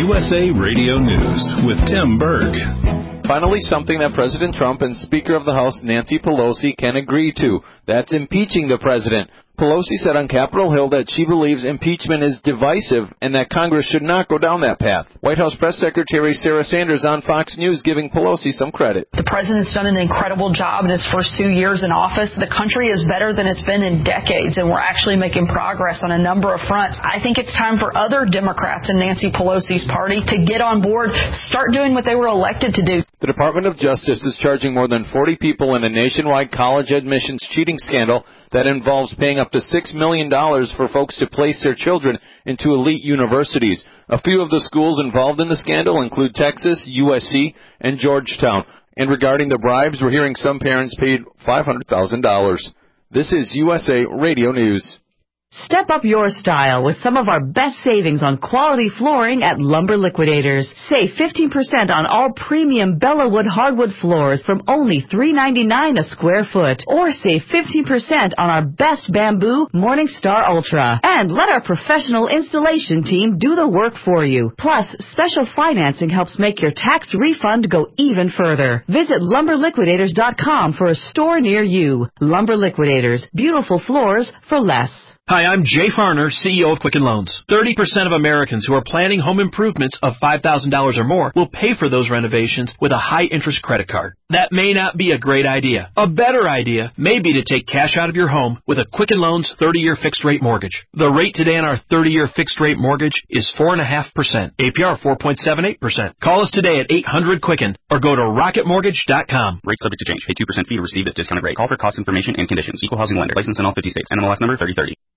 USA Radio News with Tim Berg. Finally, something that President Trump and Speaker of the House Nancy Pelosi can agree to. That's impeaching the president. Pelosi said on Capitol Hill that she believes impeachment is divisive and that Congress should not go down that path. White House Press Secretary Sarah Sanders on Fox News giving Pelosi some credit. The president's done an incredible job in his first 2 years in office. The country is better than it's been in decades, and we're actually making progress on a number of fronts. I think it's time for other Democrats in Nancy Pelosi's party to get on board, start doing what they were elected to do. The Department of Justice is charging more than 40 people in a nationwide college admissions cheating scandal that involves paying up to $6 million for folks to place their children into elite universities. A few of the schools involved in the scandal include Texas, USC, and Georgetown. And regarding the bribes, we're hearing some parents paid $500,000. This is USA Radio News. Step up your style with some of our best savings on quality flooring at Lumber Liquidators. Save 15% on all premium Bellawood hardwood floors from only $3.99 a square foot. Or save 15% on our best bamboo Morningstar Ultra. And let our professional installation team do the work for you. Plus, special financing helps make your tax refund go even further. Visit LumberLiquidators.com for a store near you. Lumber Liquidators. Beautiful floors for less. Hi, I'm Jay Farner, CEO of Quicken Loans. 30% of Americans who are planning home improvements of $5,000 or more will pay for those renovations with a high-interest credit card. That may not be a great idea. A better idea may be to take cash out of your home with a Quicken Loans 30-year fixed-rate mortgage. The rate today on our 30-year fixed-rate mortgage is 4.5%, APR 4.78%. Call us today at 800-QUICKEN or go to rocketmortgage.com. Rate subject to change. Pay 2% fee to receive this discounted rate. Call for cost information and conditions. Equal housing lender. License in all 50 states. NMLS number 3030.